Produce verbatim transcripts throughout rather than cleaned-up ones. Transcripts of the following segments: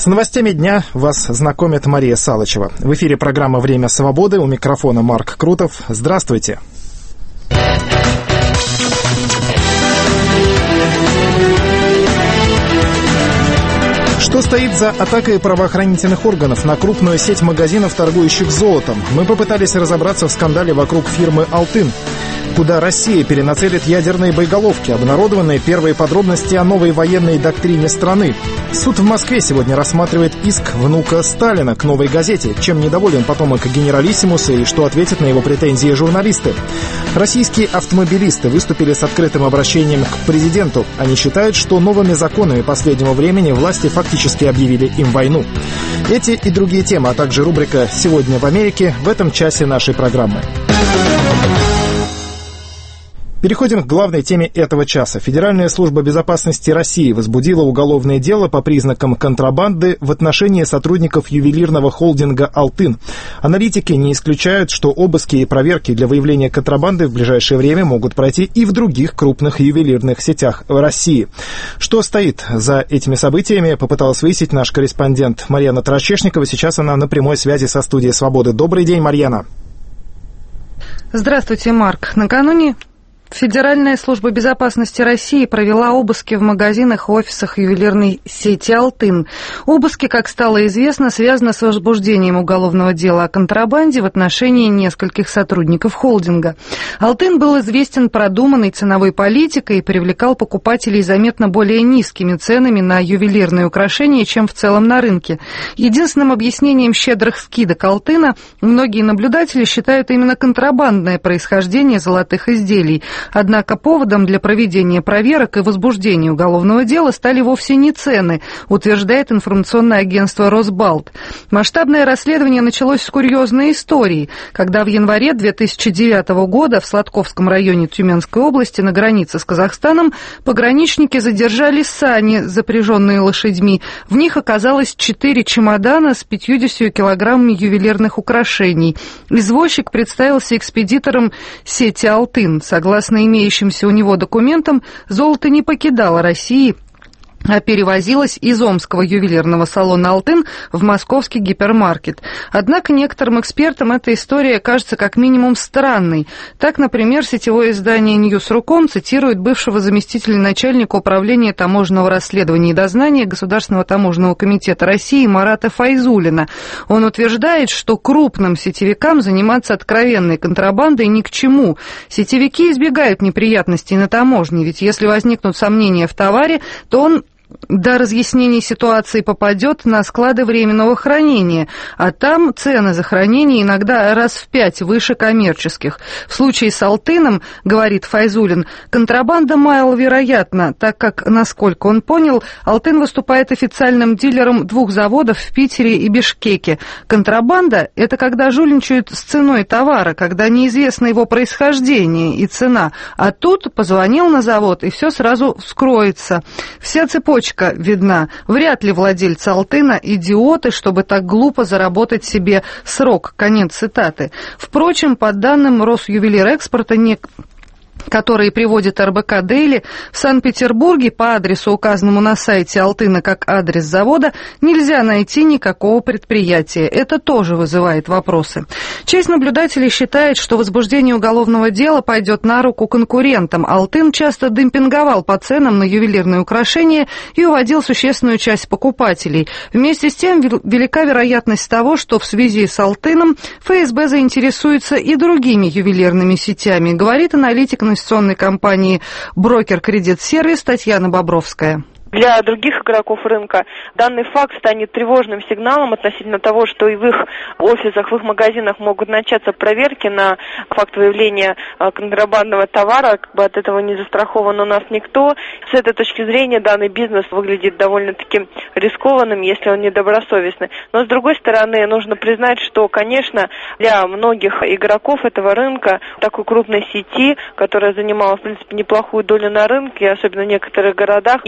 новостями дня вас знакомит Мария Салычева. В эфире программа «Время свободы». У микрофона Марк Крутов. Здравствуйте. Что стоит за атакой правоохранительных органов на крупную сеть магазинов, торгующих золотом? Мы попытались разобраться в скандале вокруг фирмы «Алтын». Куда Россия перенацелит ядерные боеголовки? Обнародованы первые подробности о новой военной доктрине страны. Суд в Москве сегодня рассматривает иск внука Сталина к «Новой газете». Чем недоволен потомок генералиссимуса и что ответят на его претензии журналисты? Российские автомобилисты выступили с открытым обращением к президенту. Они считают, что новыми законами последнего времени власти фактически объявили им войну. Эти и другие темы, а также рубрика «Сегодня в Америке» в этом часе нашей программы. Переходим к главной теме этого часа. Федеральная служба безопасности России возбудила уголовное дело по признакам контрабанды в отношении сотрудников ювелирного холдинга «Алтын». Аналитики не исключают, что обыски и проверки для выявления контрабанды в ближайшее время могут пройти и в других крупных ювелирных сетях в России. Что стоит за этими событиями, попыталась выяснить наш корреспондент Марьяна Трачешникова. Сейчас она на прямой связи со студией «Свободы». Добрый день, Марьяна. Здравствуйте, Марк. Накануне Федеральная служба безопасности России провела обыски в магазинах и офисах ювелирной сети «Алтын». Обыски, как стало известно, связаны с возбуждением уголовного дела о контрабанде в отношении нескольких сотрудников холдинга. «Алтын» был известен продуманной ценовой политикой и привлекал покупателей заметно более низкими ценами на ювелирные украшения, чем в целом на рынке. Единственным объяснением щедрых скидок «Алтына» многие наблюдатели считают именно контрабандное происхождение золотых изделий. Однако поводом для проведения проверок и возбуждения уголовного дела стали вовсе не цены, утверждает информационное агентство «Росбалт». Масштабное расследование началось с курьезной истории, когда в январе две тысячи девятого года в Сладковском районе Тюменской области на границе с Казахстаном пограничники задержали сани, запряженные лошадьми. В них оказалось четыре чемодана с пятьюдесятью килограммами ювелирных украшений. Извозчик представился экспедитором сети «Алтын». Согласно Согласно имеющимся у него документам, золото не покидало России, а перевозилась из омского ювелирного салона «Алтын» в московский гипермаркет. Однако некоторым экспертам эта история кажется как минимум странной. Так, например, сетевое издание «Ньюс.Руком» цитирует бывшего заместителя начальника управления таможенного расследования и дознания Государственного таможенного комитета России Марата Файзуллина. Он утверждает, что крупным сетевикам заниматься откровенной контрабандой ни к чему. Сетевики избегают неприятностей на таможне, ведь если возникнут сомнения в товаре, то он до разъяснения ситуации попадет на склады временного хранения, а там цены за хранение иногда раз в пять выше коммерческих. В случае с «Алтыном», говорит Файзуллин, контрабанда маловероятна, так как, насколько он понял, «Алтын» выступает официальным дилером двух заводов в Питере и Бишкеке. Контрабанда – это когда жульничают с ценой товара, когда неизвестно его происхождение и цена, а тут позвонил на завод, и все сразу вскроется. Вся цепочка видна. Вряд ли владельцы «Алтына» идиоты, чтобы так глупо заработать себе срок. Конец цитаты. Впрочем, по данным Росювелирэкспорта, не... которые приводит эр бэ ка Дейли, в Санкт-Петербурге по адресу, указанному на сайте «Алтына» как адрес завода, нельзя найти никакого предприятия. Это тоже вызывает вопросы. Часть наблюдателей считает, что возбуждение уголовного дела пойдет на руку конкурентам. «Алтын» часто демпинговал по ценам на ювелирные украшения и уводил существенную часть покупателей. Вместе с тем, велика вероятность того, что в связи с «Алтыном» эф эс бэ заинтересуется и другими ювелирными сетями, говорит аналитик инвестиционной компании «Брокер Кредит Сервис» Татьяна Бобровская. Для других игроков рынка данный факт станет тревожным сигналом относительно того, что и в их офисах, в их магазинах могут начаться проверки на факт выявления контрабандного товара. Как бы от этого не застрахован у нас никто. С этой точки зрения данный бизнес выглядит довольно-таки рискованным, если он недобросовестный. Но с другой стороны, нужно признать, что, конечно, для многих игроков этого рынка, такой крупной сети, которая занимала, в принципе, неплохую долю на рынке, особенно в некоторых городах, и торговля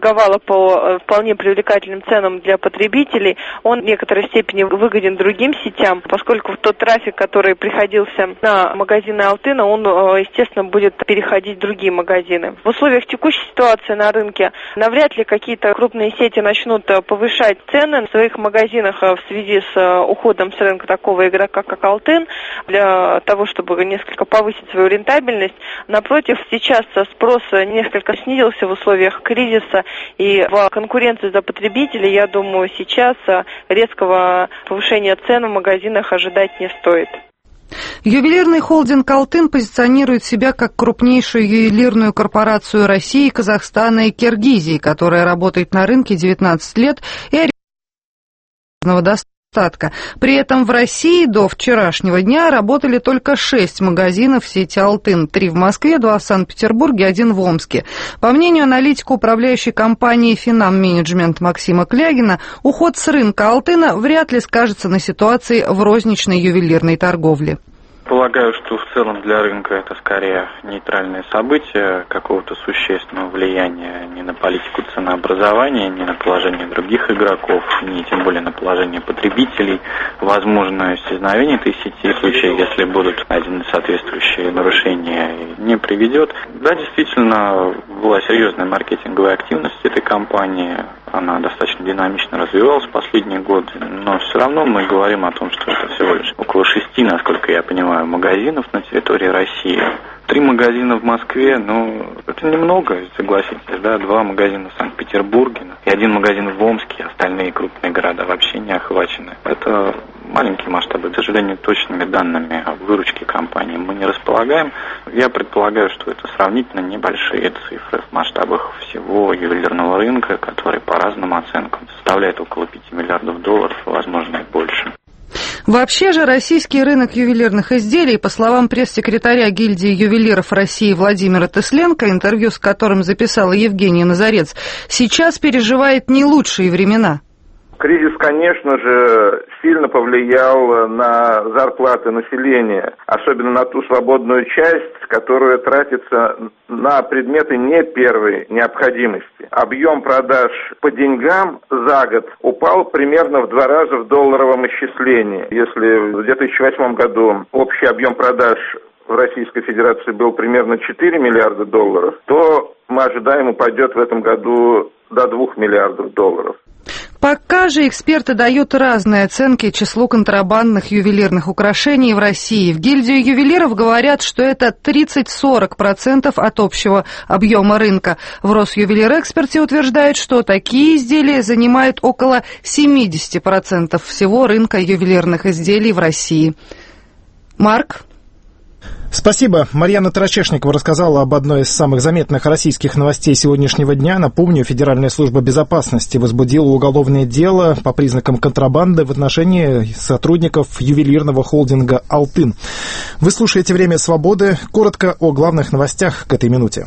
торговала по вполне привлекательным ценам для потребителей, он в некоторой степени выгоден другим сетям, поскольку тот трафик, который приходился на магазины Алтына, он, естественно, будет переходить в другие магазины. В условиях текущей ситуации на рынке навряд ли какие-то крупные сети начнут повышать цены в своих магазинах в связи с уходом с рынка такого игрока, как Алтын, для того, чтобы несколько повысить свою рентабельность. Напротив, сейчас спрос несколько снизился в условиях кризиса, и в конкуренции за потребителей, я думаю, сейчас резкого повышения цен в магазинах ожидать не стоит. Ювелирный холдинг «Алтын» позиционирует себя как крупнейшую ювелирную корпорацию России, Казахстана и Киргизии, которая работает на рынке девятнадцать лет и ориентирована достатка. При этом в России до вчерашнего дня работали только шесть магазинов сети «Алтын». Три в Москве, два в Санкт-Петербурге, один в Омске. По мнению аналитика управляющей компании «Финам Менеджмент» Максима Клягина, уход с рынка «Алтына» вряд ли скажется на ситуации в розничной ювелирной торговле. Полагаю, что в целом для рынка это скорее нейтральное событие, какого-то существенного влияния ни на политику ценообразования, ни на положение других игроков, ни тем более на положение потребителей. Возможно, исчезновение этой сети в случае, если будут найдены соответствующие нарушения, не приведет. Да, действительно, была серьезная маркетинговая активность этой компании. Она достаточно динамично развивалась в последние годы, но все равно мы говорим о том, что это всего лишь около шести, насколько я понимаю, магазинов на территории России. Три магазина в Москве, ну, это немного, согласитесь, да, два магазина в Санкт-Петербурге и один магазин в Омске, остальные крупные города вообще не охвачены. Это маленькие масштабы, к сожалению, точными данными о выручке компании мы не располагаем. Я предполагаю, что это сравнительно небольшие цифры в масштабах всего ювелирного рынка, который по разным оценкам составляет около пяти миллиардов долларов, возможно, и больше. Вообще же российский рынок ювелирных изделий, по словам пресс-секретаря гильдии ювелиров России Владимира Тысленко, интервью с которым записала Евгения Назарец, сейчас переживает не лучшие времена. Кризис, конечно же, сильно повлиял на зарплаты населения, особенно на ту свободную часть, которая тратится на предметы не первой необходимости. Объем продаж по деньгам за год упал примерно в два раза в долларовом исчислении. Если в две тысячи восьмом году общий объем продаж в Российской Федерации был примерно четыре миллиарда долларов, то мы ожидаем, упадет в этом году до двух миллиардов долларов. Пока же эксперты дают разные оценки числу контрабандных ювелирных украшений в России. В гильдию ювелиров говорят, что это тридцать-сорок процентов от общего объема рынка. В Росювелирэксперте утверждают, что такие изделия занимают около семьдесят процентов всего рынка ювелирных изделий в России. Марк? Спасибо. Марьяна Тарачешникова рассказала об одной из самых заметных российских новостей сегодняшнего дня. Напомню, Федеральная служба безопасности возбудила уголовное дело по признакам контрабанды в отношении сотрудников ювелирного холдинга «Алтын». Вы слушаете «Время свободы». Коротко о главных новостях к этой минуте.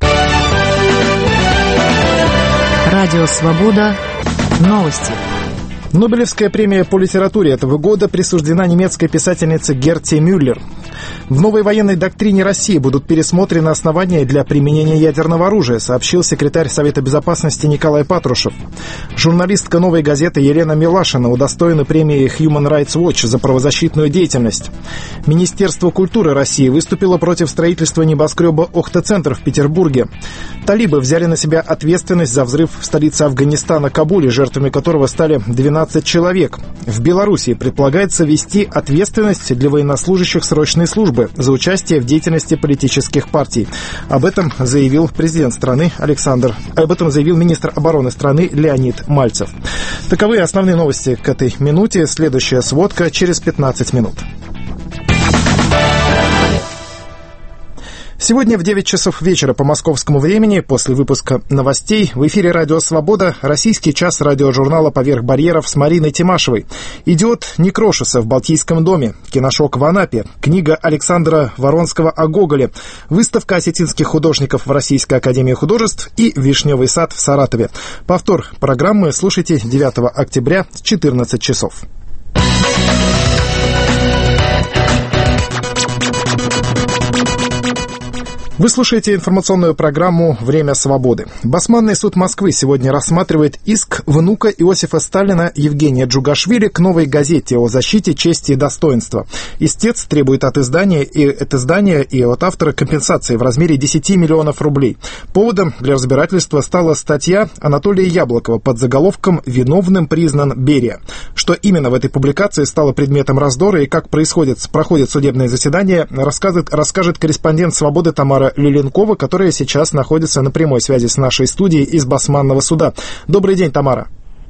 Радио «Свобода». Новости. Нобелевская премия по литературе этого года присуждена немецкой писательнице Герте Мюллер. В новой военной доктрине России будут пересмотрены основания для применения ядерного оружия, сообщил секретарь Совета безопасности Николай Патрушев. Журналистка «Новой газеты» Елена Милашина удостоена премии Human Rights Watch за правозащитную деятельность. Министерство культуры России выступило против строительства небоскреба «Охта-центр» в Петербурге. Талибы взяли на себя ответственность за взрыв в столице Афганистана Кабуле, жертвами которого стали двенадцать человек. В Беларуси предполагается ввести ответственность для военнослужащих срочной службы за участие в деятельности политических партий. Об этом заявил президент страны Александр, об этом заявил министр обороны страны Леонид Мальцев. Таковы основные новости к этой минуте. Следующая сводка через пятнадцать минут. Сегодня в девять часов вечера по московскому времени, после выпуска новостей, в эфире «Радио Свобода» российский час радиожурнала «Поверх барьеров» с Мариной Тимашевой. «Идиот Некрошеса в Балтийском доме», «Киношок в Анапе», книга Александра Воронского о Гоголе, выставка осетинских художников в Российской академии художеств и «Вишневый сад» в Саратове. Повтор программы слушайте девятого октября в четырнадцать часов. Вы слушаете информационную программу «Время свободы». Басманный суд Москвы сегодня рассматривает иск внука Иосифа Сталина Евгения Джугашвили к «Новой газете» о защите чести и достоинства. Истец требует от издания и от издания и от автора компенсации в размере десять миллионов рублей. Поводом для разбирательства стала статья Анатолия Яблокова под заголовком «Виновным признан Берия». Что именно в этой публикации стало предметом раздора и как происходит, проходит судебное заседание, расскажет, расскажет корреспондент «Свободы» Тамара Леленкова, которая сейчас находится на прямой связи с нашей студией из Басманного суда. Добрый день, Тамара.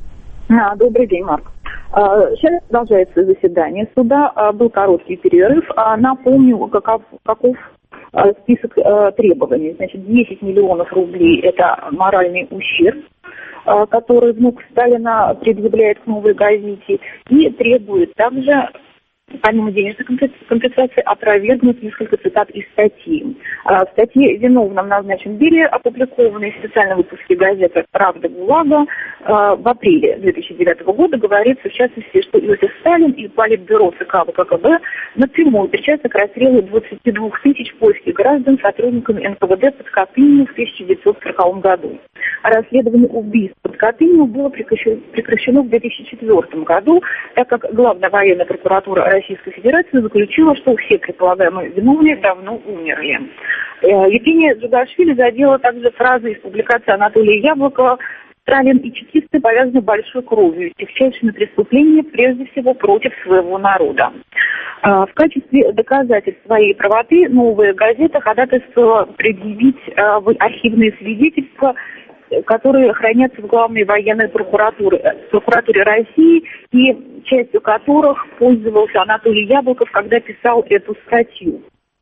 А, добрый день, Марк. Сейчас продолжается заседание суда. Был короткий перерыв. Напомню, каков, каков список требований. Значит, десять миллионов рублей – это моральный ущерб, который внук Сталина предъявляет к «Новой газете», и требует также, помимо денежной компенсации, опровергнуть несколько цитат из статьи. В статье виновным назначен Берия, опубликованной в специальном выпуске газеты «Правда ГУЛАГа» в апреле две тысячи девятого года, говорится, в частности, что Иосиф Сталин и Политбюро ЦК ВКПБ напрямую причастны к расстрелу двадцати двух тысяч польских граждан сотрудниками эн ка вэ дэ под Катынью в тысяча девятьсот сороковом году. А расследование убийств под Катынью было прекращено в две тысячи четвёртом году, так как Главная военная прокуратура Российской Федерации заключила, что все предполагаемые виновные давно умерли. Евгения Джугашвили задела также фраза из публикации Анатолия Яблокова: «Сталин и чекисты повязаны большой кровью, тягчайшими преступлениями прежде всего против своего народа». В качестве доказательств своей правоты «Новая газета» ходатайствовала предъявить архивные свидетельства, которые хранятся в Главной военной прокуратуре, прокуратуре России, и частью которых пользовался Анатолий Яблоков, когда писал эту статью.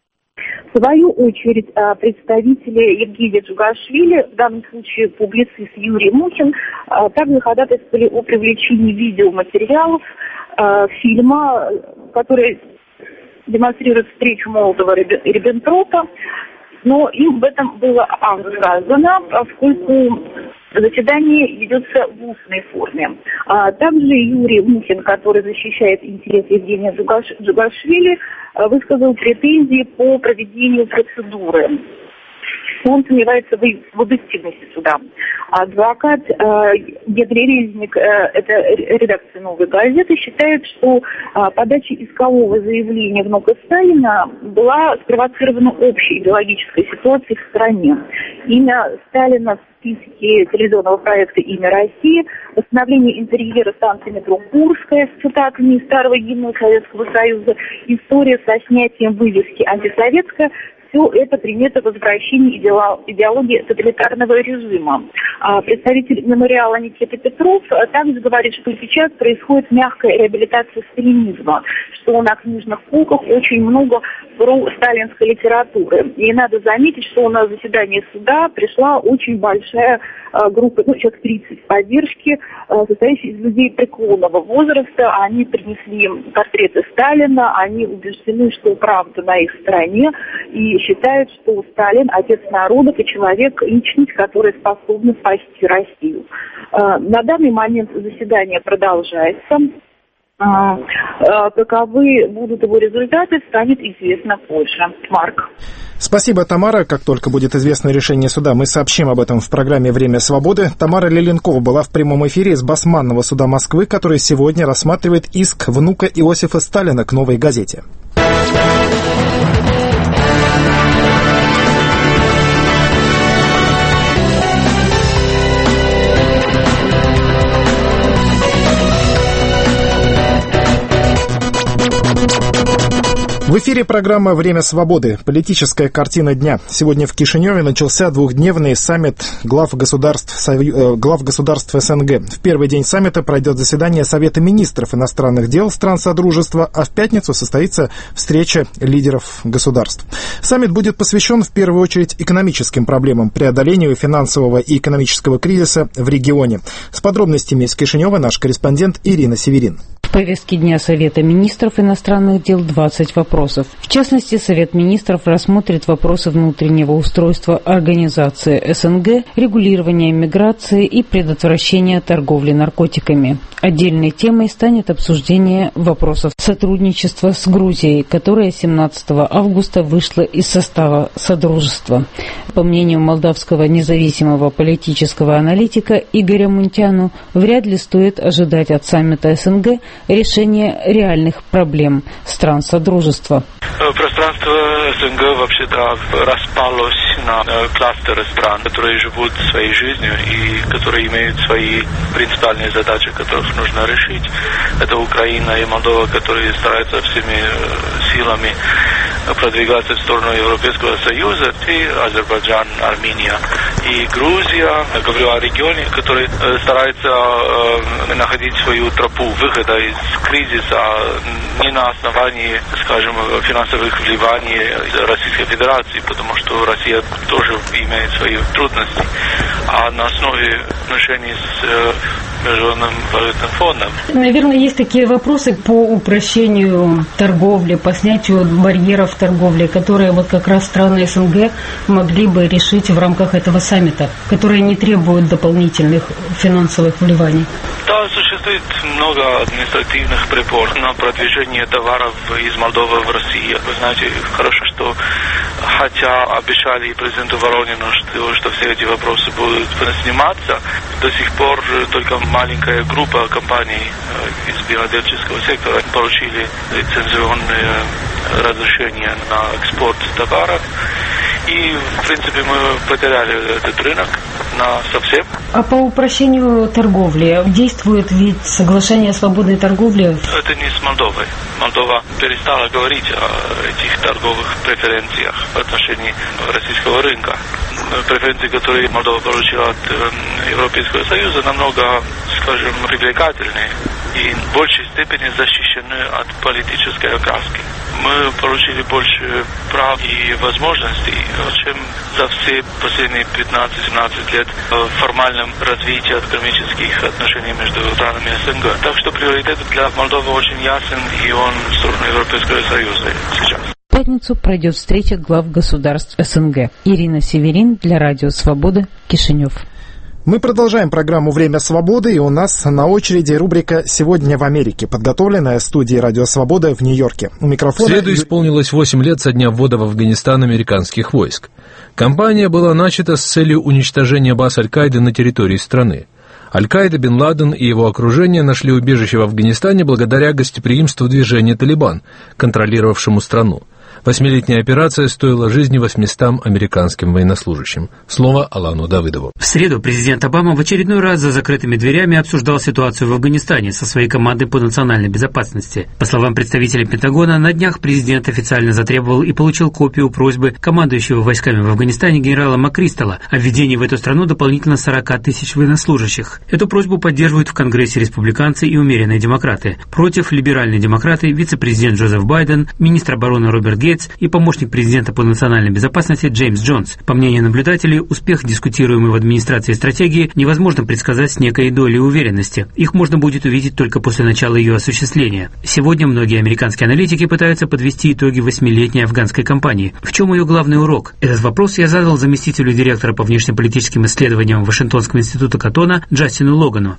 В свою очередь, представители Евгения Джугашвили, в данном случае публицист Юрий Мухин, также ходатайствовали о привлечении видеоматериалов фильма, который демонстрирует встречу Молотова и Риббентропа, но им в этом было отказано, поскольку заседание ведется в устной форме. А также Юрий Мухин, который защищает интерес Евгения Джугашвили, высказал претензии по проведению процедуры. Он сомневается в объективности суда. Адвокат э, Генри Резник, э, это редакция «Новой газеты», считает, что э, подача искового заявления внука Сталина была спровоцирована общей идеологической ситуацией в стране. Имя Сталина в списке телевизионного проекта «Имя России», восстановление интерьера станции метро Курская с цитатами из старого гимна Советского Союза, история со снятием вывески «Антисоветская» — все это приметы возвращения идеологии тоталитарного режима. Представитель мемориала Никита Петров также говорит, что сейчас происходит мягкая реабилитация сталинизма, что на книжных полках очень много про сталинской литературы. И надо заметить, что на заседание суда пришла очень большая группа, ну, человек тридцать поддержки, состоящая из людей преклонного возраста. Они принесли портреты Сталина, они убеждены, что правда на их стороне, и считают, что Сталин – отец народов и человек, личность, которая способна спасти Россию. На данный момент заседание продолжается. Каковы будут его результаты, станет известно позже. Марк. Спасибо, Тамара. Как только будет известно решение суда, мы сообщим об этом в программе «Время свободы». Тамара Леленкова была в прямом эфире из Басманного суда Москвы, который сегодня рассматривает иск внука Иосифа Сталина к «Новой газете». В эфире программа «Время свободы». Политическая картина дня. Сегодня в Кишиневе начался двухдневный саммит глав государств, Сою... глав государств эс эн гэ. В первый день саммита пройдет заседание Совета министров иностранных дел стран Содружества, а в пятницу состоится встреча лидеров государств. Саммит будет посвящен в первую очередь экономическим проблемам, преодолению финансового и экономического кризиса в регионе. С подробностями из Кишинева наш корреспондент Ирина Северин. В повестке дня Совета министров иностранных дел двадцать вопросов. В частности, Совет министров рассмотрит вопросы внутреннего устройства организации СНГ, регулирования миграции и предотвращения торговли наркотиками. Отдельной темой станет обсуждение вопросов сотрудничества с Грузией, которая семнадцатого августа вышла из состава Содружества. По мнению молдавского независимого политического аналитика Игоря Мунтяну, вряд ли стоит ожидать от саммита СНГ решения реальных проблем стран Содружества. Пространство СНГ вообще-то распалось на кластеры стран, которые живут своей жизнью и которые имеют свои принципиальные задачи, которых нужно решить. Это Украина и Молдова, которые стараются всеми силами продвигаться в сторону Европейского Союза, и Азербайджан, Армения и Грузия. Я говорю о регионе, который старается э, находить свою тропу выхода из кризиса не на основании, скажем, финансовых вливаний Российской Федерации, потому что Россия тоже имеет свои трудности, а на основе отношений с э, Международным валютным фондом. Наверное, есть такие вопросы по упрощению торговли, по снятию барьеров торговли, которые вот как раз страны СНГ могли бы решить в рамках этого саммита, которые не требуют дополнительных финансовых вливаний. Да, существует много административных препон на продвижение товаров из Молдовы в Россию. Вы знаете хорошо, что хотя обещали президенту Воронину, что, что все эти вопросы будут сниматься, до сих пор только маленькая группа компаний из винодельческого сектора получили лицензионные разрешения на экспорт товаров. И, в принципе, мы потеряли этот рынок на совсем. А по упрощению торговли действует ведь соглашение о свободной торговле? Это не с Молдовой. Молдова перестала говорить о этих торговых преференциях в отношении российского рынка. Преференции, которые Молдова получила от Европейского Союза, намного, скажем, привлекательнее и в большей степени защищены от политической окраски. Мы получили больше прав и возможностей, чем за все последние пятнадцать-семнадцать лет в формальном развитии экономических отношений между странами СНГ. Так что приоритет для Молдовы очень ясен, и он в сторону Европейского Союза сейчас. В пятницу пройдет встреча глав государств СНГ. Ирина Северин для Радио Свобода, Кишинев. Мы продолжаем программу «Время свободы», и у нас на очереди рубрика «Сегодня в Америке», подготовленная студией «Радио Свобода» в Нью-Йорке. У микрофона... В среду исполнилось восемь лет со дня ввода в Афганистан американских войск. Кампания была начата с целью уничтожения баз Аль-Каиды на территории страны. Аль-Каида, Бен Ладен и его окружение нашли убежище в Афганистане благодаря гостеприимству движения «Талибан», контролировавшему страну. Восьмилетняя операция стоила жизни восьмистам американским военнослужащим. Слово Алану Давыдову. В среду президент Обама в очередной раз за закрытыми дверями обсуждал ситуацию в Афганистане со своей командой по национальной безопасности. По словам представителя Пентагона, на днях президент официально затребовал и получил копию просьбы командующего войсками в Афганистане генерала МакКристалла о введении в эту страну дополнительно сорок тысяч военнослужащих. Эту просьбу поддерживают в Конгрессе республиканцы и умеренные демократы. Против либеральные демократы, вице-президент Джозеф Байден, министр обороны Роберт Гейтс и помощник президента по национальной безопасности Джеймс Джонс. По мнению наблюдателей, успех дискутируемой в администрации стратегии невозможно предсказать с некой долей уверенности. Их можно будет увидеть только после начала ее осуществления. Сегодня многие американские аналитики пытаются подвести итоги восьмилетней афганской кампании. В чем ее главный урок? Этот вопрос я задал заместителю директора по внешнеполитическим исследованиям Вашингтонского института Каттона Джастину Логану.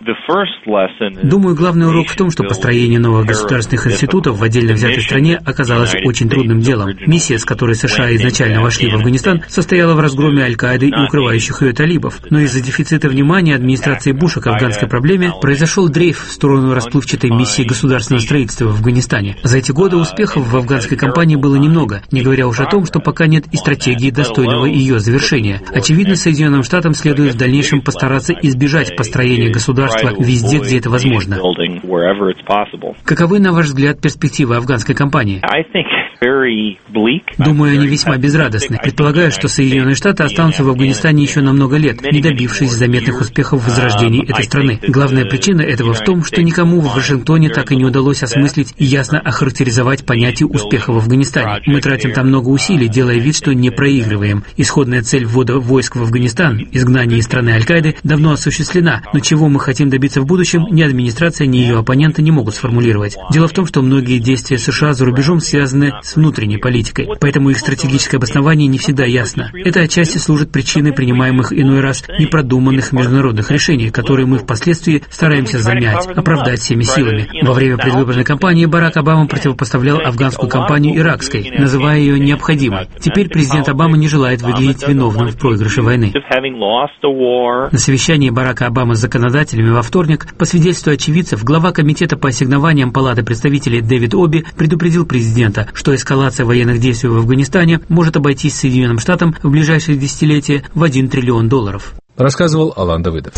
Думаю, главный урок в том, что построение новых государственных институтов в отдельно взятой стране оказалось очень трудным делом. Миссия, с которой США изначально вошли в Афганистан, состояла в разгроме Аль-Каиды и укрывающих ее талибов. Но из-за дефицита внимания администрации Буша к афганской проблеме произошел дрейф в сторону расплывчатой миссии государственного строительства в Афганистане. За эти годы успехов в афганской кампании было немного, не говоря уж о том, что пока нет и стратегии достойного ее завершения. Очевидно, Соединенным Штатам следует в дальнейшем постараться избежать построения государства везде, где это возможно. Каковы, на ваш взгляд, перспективы афганской кампании? Думаю, они весьма безрадостны. Предполагаю, что Соединенные Штаты останутся в Афганистане еще на много лет, не добившись заметных успехов в возрождении этой страны. Главная причина этого в том, что никому в Вашингтоне так и не удалось осмыслить и ясно охарактеризовать понятие успеха в Афганистане. Мы тратим там много усилий, делая вид, что не проигрываем. Исходная цель ввода войск в Афганистан, изгнание из страны Аль-Каиды, давно осуществлена, но чего мы хотим добиться в будущем, ни администрация, ни ее оппоненты не могут сформулировать. Дело в том, что многие действия США за рубежом связаны с внутренней политикой, поэтому их стратегическое обоснование не всегда ясно. Это отчасти служит причиной принимаемых иной раз непродуманных международных решений, которые мы впоследствии стараемся замять, оправдать всеми силами. Во время предвыборной кампании Барак Обама противопоставлял афганскую кампанию иракской, называя ее необходимой. Теперь президент Обама не желает выглядеть виновным в проигрыше войны. На совещании Барака Обамы с законодателями во вторник, по свидетельству очевидцев, глава комитета по ассигнованиям Палаты представителей Дэвид Оби предупредил президента, что эскалация военных действий в Афганистане может обойтись Соединенным Штатам в ближайшие десятилетия в один триллион долларов. Рассказывал Алан Давыдов.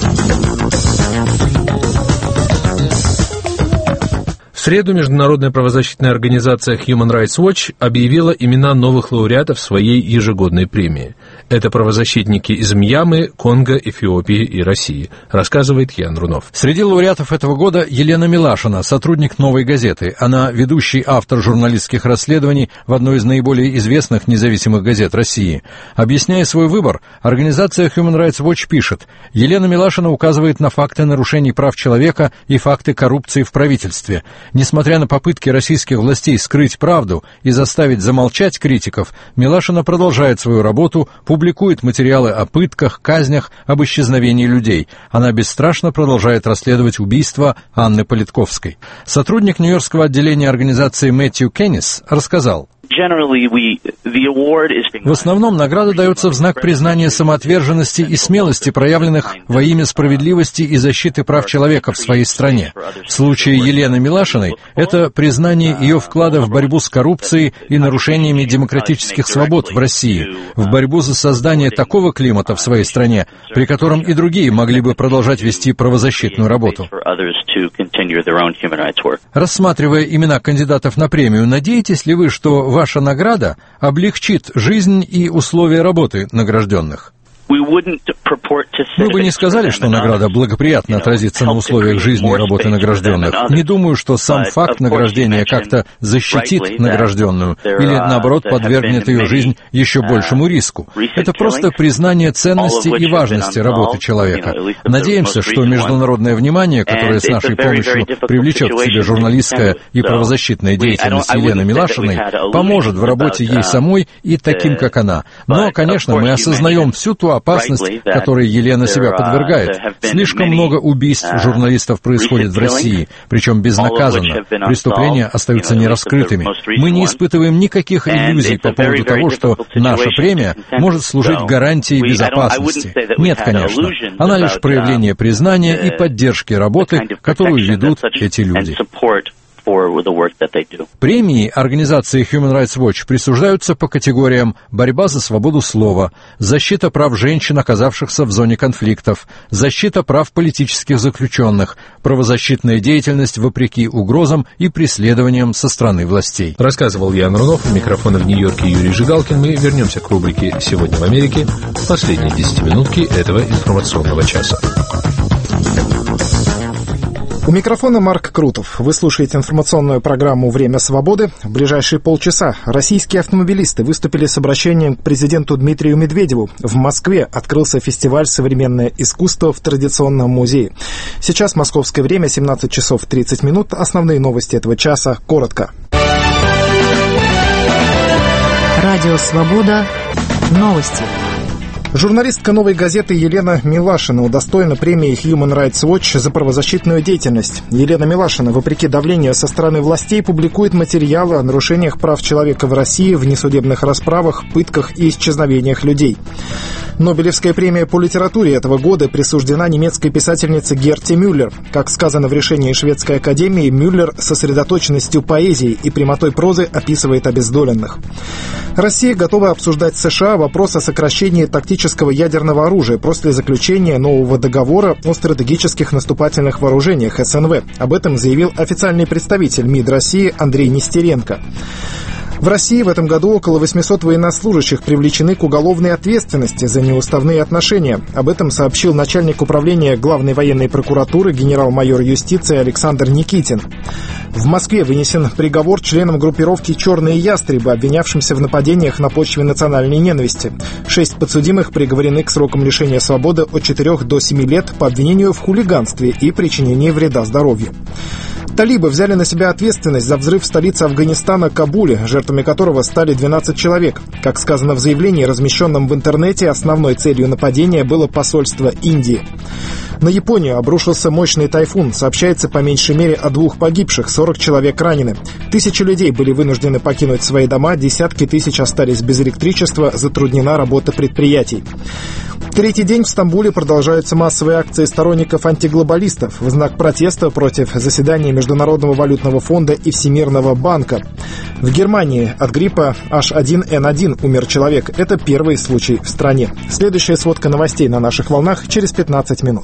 В среду международная правозащитная организация Human Rights Watch объявила имена новых лауреатов своей ежегодной премии. Это правозащитники из Мьянмы, Конго, Эфиопии и России, рассказывает Ян Рунов. Среди лауреатов этого года Елена Милашина, сотрудник «Новой газеты». Она ведущий автор журналистских расследований в одной из наиболее известных независимых газет России. Объясняя свой выбор, организация Human Rights Watch пишет: Елена Милашина указывает на факты нарушений прав человека и факты коррупции в правительстве. Несмотря на попытки российских властей скрыть правду и заставить замолчать критиков, Милашина продолжает свою работу, публикует материалы о пытках, казнях, об исчезновении людей. Она бесстрашно продолжает расследовать убийство Анны Политковской. Сотрудник нью-йоркского отделения организации Мэтью Кеннис рассказал: в основном награда дается в знак признания самоотверженности и смелости, проявленных во имя справедливости и защиты прав человека в своей стране. В случае Елены Милашиной это признание ее вклада в борьбу с коррупцией и нарушениями демократических свобод в России, в борьбу за создание такого климата в своей стране, при котором и другие могли бы продолжать вести правозащитную работу. Рассматривая имена кандидатов на премию, надеетесь ли вы, что ваша награда облегчит жизнь и условия работы награжденных? Мы бы не сказали, что награда благоприятно отразится на условиях жизни и работы награжденных. Не думаю, что сам факт награждения как-то защитит награжденную или, наоборот, подвергнет ее жизнь еще большему риску. Это просто признание ценности и важности работы человека. Надеемся, что международное внимание, которое с нашей помощью привлечет к себе журналистская и правозащитная деятельность Елены Милашиной, поможет в работе ей самой и таким, как она. Но, конечно, мы осознаем всю ту опасность, которой Елена себя подвергает. Слишком много убийств журналистов происходит в России, причем безнаказанно. Преступления остаются нераскрытыми. Мы не испытываем никаких иллюзий по поводу того, что наша премия может служить гарантией безопасности. Нет, конечно. Она лишь проявление признания и поддержки работы, которую ведут эти люди. Премии организации Human Rights Watch присуждаются по категориям борьба за свободу слова, защита прав женщин, оказавшихся в зоне конфликтов, защита прав политических заключенных, правозащитная деятельность вопреки угрозам и преследованиям со стороны властей. Рассказывал Ян Рунов, у микрофона в Нью-Йорке Юрий Жигалкин. Мы вернемся к рубрике «Сегодня в Америке» в последние десятиминутки этого информационного часа. У микрофона Марк Крутов. Вы слушаете информационную программу «Время свободы». В ближайшие полчаса российские автомобилисты выступили с обращением к президенту Дмитрию Медведеву. В Москве открылся фестиваль «Современное искусство» в традиционном музее. Сейчас московское время, семнадцать часов тридцать минут. Основные новости этого часа коротко. Радио «Свобода». Новости. Журналистка «Новой газеты» Елена Милашина удостоена премии Human Rights Watch за правозащитную деятельность. Елена Милашина, вопреки давлению со стороны властей, публикует материалы о нарушениях прав человека в России, внесудебных расправах, пытках и исчезновениях людей. Нобелевская премия по литературе этого года присуждена немецкой писательнице Герте Мюллер. Как сказано в решении Шведской академии, Мюллер сосредоточенностью поэзии и прямотой прозы описывает обездоленных. Россия готова обсуждать с США вопрос о сокращении тактического ядерного оружия после заключения нового договора о стратегических наступательных вооружениях СНВ. Об этом заявил официальный представитель МИД России Андрей Нестеренко. В России в этом году около восемьсот военнослужащих привлечены к уголовной ответственности за неуставные отношения. Об этом сообщил начальник управления Главной военной прокуратуры генерал-майор юстиции Александр Никитин. В Москве вынесен приговор членам группировки «Черные ястребы», обвинявшимся в нападениях на почве национальной ненависти. Шесть подсудимых приговорены к срокам лишения свободы от четырёх до семи лет по обвинению в хулиганстве и причинении вреда здоровью. Талибы взяли на себя ответственность за взрыв в столице Афганистана Кабуле, жертвами которого стали двенадцать человек. Как сказано в заявлении, размещенном в интернете, основной целью нападения было посольство Индии. На Японию обрушился мощный тайфун. Сообщается по меньшей мере о двух погибших, сорок человек ранены. Тысячи людей были вынуждены покинуть свои дома, десятки тысяч остались без электричества, затруднена работа предприятий. Третий день в Стамбуле продолжаются массовые акции сторонников антиглобалистов в знак протеста против заседания Международного валютного фонда и Всемирного банка. В Германии от гриппа эйч один эн один умер человек. Это первый случай в стране. Следующая сводка новостей на наших волнах через пятнадцать минут.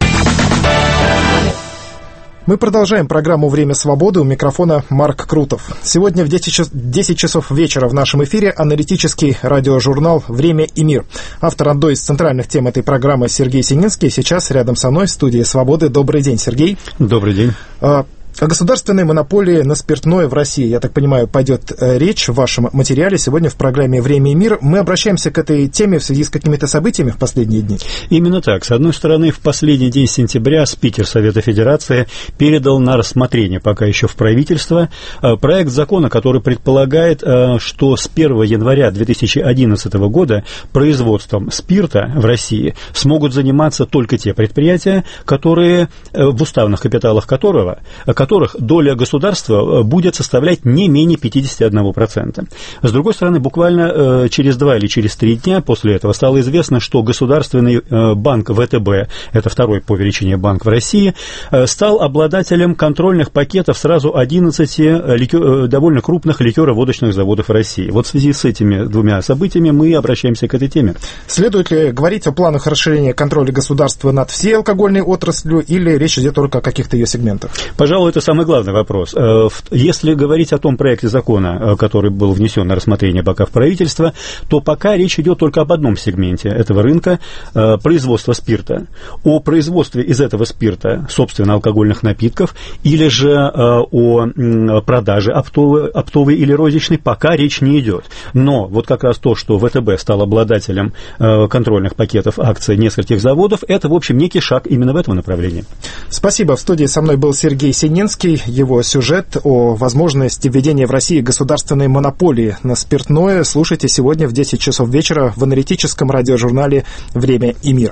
Мы продолжаем программу «Время свободы». У микрофона Марк Крутов. Сегодня в десять часов вечера в нашем эфире аналитический радиожурнал «Время и мир». Автор одной из центральных тем этой программы Сергей Сининский сейчас рядом со мной в студии «Свободы». Добрый день, Сергей. Добрый день. О государственной монополии на спиртное в России, я так понимаю, пойдет речь в вашем материале. Сегодня в программе «Время и мир» мы обращаемся к этой теме в связи с какими-то событиями в последние дни. Именно так. С одной стороны, в последний день сентября спикер Совета Федерации передал на рассмотрение, пока еще в правительство, проект закона, который предполагает, что с первого января две тысячи одиннадцатого года производством спирта в России смогут заниматься только те предприятия, которые в уставных капиталах которого которых доля государства будет составлять не менее пятьдесят один процент. С другой стороны, буквально э, через два или через три дня после этого стало известно, что Государственный э, банк вэ тэ бэ, это второй по величине банк в России, э, стал обладателем контрольных пакетов сразу одиннадцати ликё, э, довольно крупных ликероводочных заводов России. Вот в связи с этими двумя событиями мы обращаемся к этой теме. Следует ли говорить о планах расширения контроля государства над всей алкогольной отраслью, или речь идет только о каких-то ее сегментах? Пожалуй, это самый главный вопрос. Если говорить о том проекте закона, который был внесен на рассмотрение пока в правительство, то пока речь идет только об одном сегменте этого рынка – производства спирта. О производстве из этого спирта, собственно, алкогольных напитков, или же о продаже оптовой, оптовой или розничной пока речь не идет. Но вот как раз то, что вэ тэ бэ стал обладателем контрольных пакетов акций нескольких заводов, это, в общем, некий шаг именно в этом направлении. Спасибо. В студии со мной был Сергей Сининский. Его сюжет о возможности введения в России государственной монополии на спиртное слушайте сегодня в десять часов вечера в аналитическом радиожурнале «Время и мир».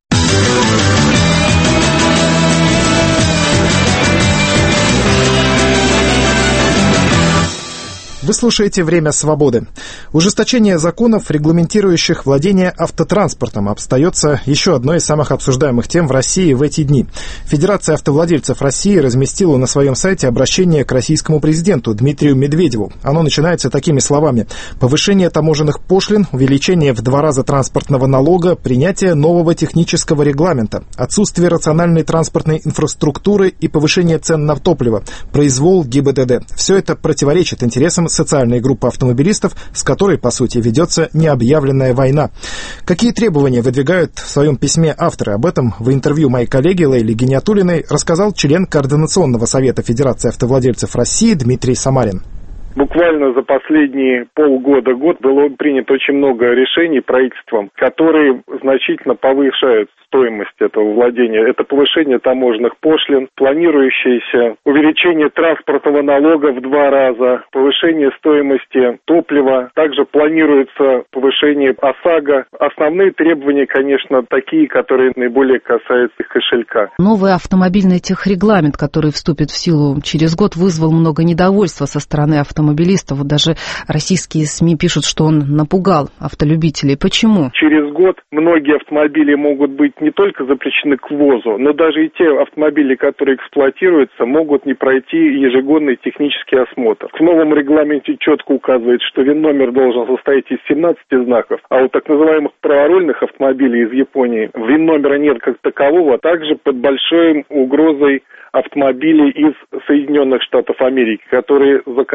Вы слушаете «Время свободы». Ужесточение законов, регламентирующих владение автотранспортом, остается еще одной из самых обсуждаемых тем в России в эти дни. Федерация автовладельцев России разместила на своем сайте обращение к российскому президенту Дмитрию Медведеву. Оно начинается такими словами: повышение таможенных пошлин, увеличение в два раза транспортного налога, принятие нового технического регламента, отсутствие рациональной транспортной инфраструктуры и повышение цен на топливо, произвол ГИБДД. Все это противоречит интересам социальной группы автомобилистов, с которой, по сути, ведется необъявленная война. Какие требования выдвигают в своем письме авторы? Об этом в интервью моей коллеги Лейле Гиниатуллиной рассказал член Координационного совета Федерации автовладельцев России Дмитрий Самарин. Буквально за последние полгода-год было принято очень много решений правительством, которые значительно повышают стоимость этого владения. Это повышение таможенных пошлин, планирующееся увеличение транспортного налога в два раза, повышение стоимости топлива, также планируется повышение ОСАГО. Основные требования, конечно, такие, которые наиболее касаются их кошелька. Новый автомобильный техрегламент, который вступит в силу через год, вызвал много недовольства со стороны автомобилистов. Вот даже российские СМИ пишут, что он напугал автолюбителей. Почему? Через год многие автомобили могут быть не только запрещены к ввозу, но даже и те автомобили, которые эксплуатируются, могут не пройти ежегодный технический осмотр. В новом регламенте четко указывает, что ВИН-номер должен состоять из семнадцати знаков, а у так называемых праворульных автомобилей из Японии ВИН-номера нет как такового, а также под большой угрозой автомобили из Соединенных Штатов Америки, которые законодательно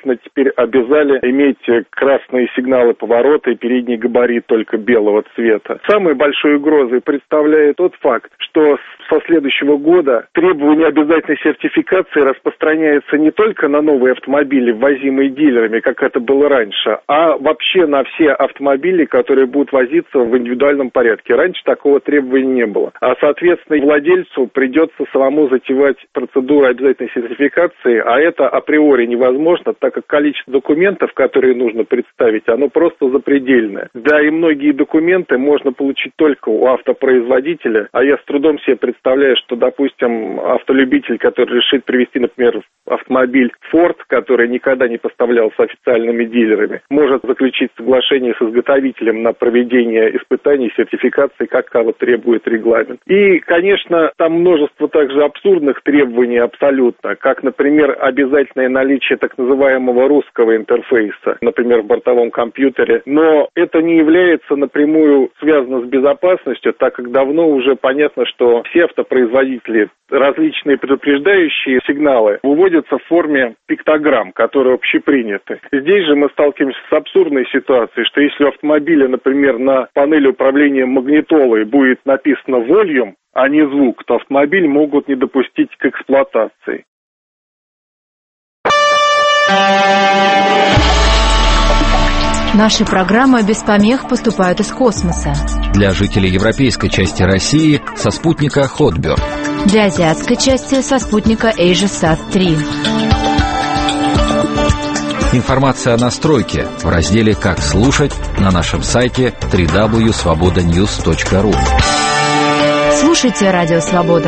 соответственно, теперь обязали иметь красные сигналы поворота и передний габарит только белого цвета. Самой большой угрозой представляет тот факт, что со следующего года требование обязательной сертификации распространяется не только на новые автомобили, ввозимые дилерами, как это было раньше, а вообще на все автомобили, которые будут возиться в индивидуальном порядке. Раньше такого требования не было. А, соответственно, владельцу придется самому затевать процедуру обязательной сертификации, а это априори невозможно, так как количество документов, которые нужно представить, оно просто запредельное. Да, и многие документы можно получить только у автопроизводителя, а я с трудом себе представляю, что, допустим, автолюбитель, который решит привезти, например, автомобиль Ford, который никогда не поставлялся официальными дилерами, может заключить соглашение с изготовителем на проведение испытаний и сертификации, как того требует регламент. И, конечно, там множество также абсурдных требований абсолютно, как, например, обязательное наличие так называемого русского интерфейса, например, в бортовом компьютере, но это не является напрямую связано с безопасностью, так как давно уже понятно, что все автопроизводители различные предупреждающие сигналы выводятся в форме пиктограмм, которые общеприняты. Здесь же мы сталкиваемся с абсурдной ситуацией, что если у автомобиля, например, на панели управления магнитолой будет написано «Volume», а не «звук», то автомобиль могут не допустить к эксплуатации. Наши программы без помех поступают из космоса. Для жителей европейской части России со спутника Hotbird. Для азиатской части со спутника AsiaSat три. Информация о настройке в разделе «Как слушать» на нашем сайте дабл ю дабл ю дабл ю точка свобода ньюс точка ру. Слушайте Радио Свобода.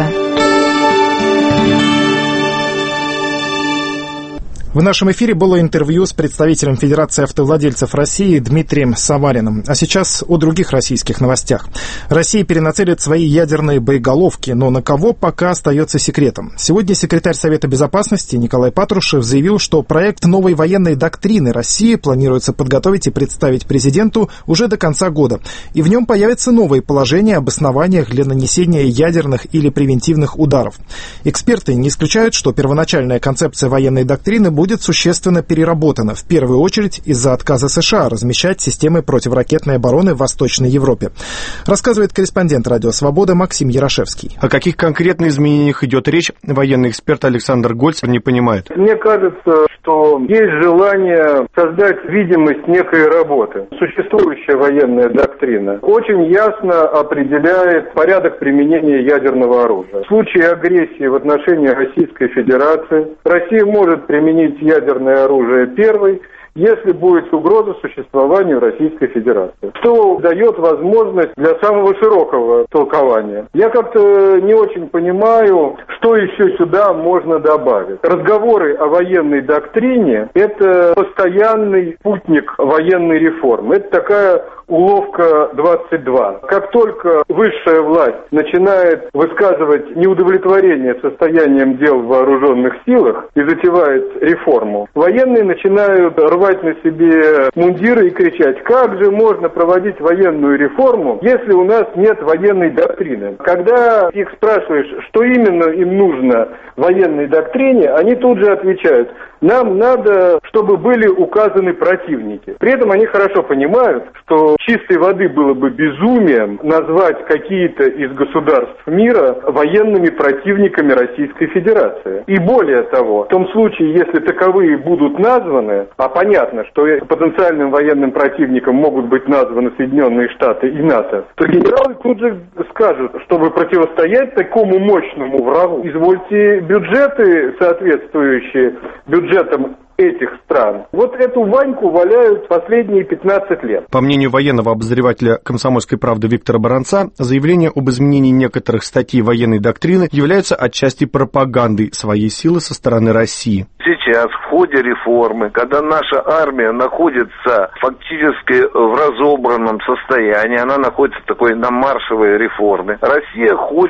В нашем эфире было интервью с представителем Федерации автовладельцев России Дмитрием Савариным. А сейчас о других российских новостях. Россия перенацелит свои ядерные боеголовки, но на кого пока остается секретом. Сегодня секретарь Совета Безопасности Николай Патрушев заявил, что проект новой военной доктрины России планируется подготовить и представить президенту уже до конца года. И в нем появятся новые положения об основаниях для нанесения ядерных или превентивных ударов. Эксперты не исключают, что первоначальная концепция военной доктрины будет будет существенно переработана, в первую очередь из-за отказа США размещать системы противоракетной обороны в Восточной Европе. Рассказывает корреспондент «Радио Свобода» Максим Ярошевский. О каких конкретных изменениях идет речь, военный эксперт Александр Гольц не понимает. Мне кажется, что есть желание создать видимость некой работы. Существующая военная доктрина очень ясно определяет порядок применения ядерного оружия. В случае агрессии в отношении Российской Федерации Россия может применить ядерное оружие первой, если будет угроза существованию Российской Федерации. Что дает возможность для самого широкого толкования. Я как-то не очень понимаю, что еще сюда можно добавить. Разговоры о военной доктрине – это постоянный спутник военной реформы. Это такая уловка двадцать два. Как только высшая власть начинает высказывать неудовлетворение состоянием дел в вооруженных силах и затевает реформу, военные начинают рвать на себе мундиры и кричать: как же можно проводить военную реформу, если у нас нет военной доктрины? Когда их спрашиваешь, что именно им нужно в военной доктрине, они тут же отвечают: нам надо, чтобы были указаны противники. При этом они хорошо понимают, что чистой воды было бы безумием назвать какие-то из государств мира военными противниками Российской Федерации. И более того, в том случае, если таковые будут названы, а понятно, что потенциальным военным противником могут быть названы Соединенные Штаты и НАТО, то генералы тут же скажут, чтобы противостоять такому мощному врагу, извольте бюджеты, соответствующие бюджетам этих стран. Вот эту Ваньку валяют последние пятнадцать лет. По мнению военного обозревателя «Комсомольской правды» Виктора Баранца, заявление об изменении некоторых статей военной доктрины является отчасти пропагандой своей силы со стороны России. Сейчас, в ходе реформы, когда наша армия находится фактически в разобранном состоянии, она находится в такой на маршевой реформе, Россия хочет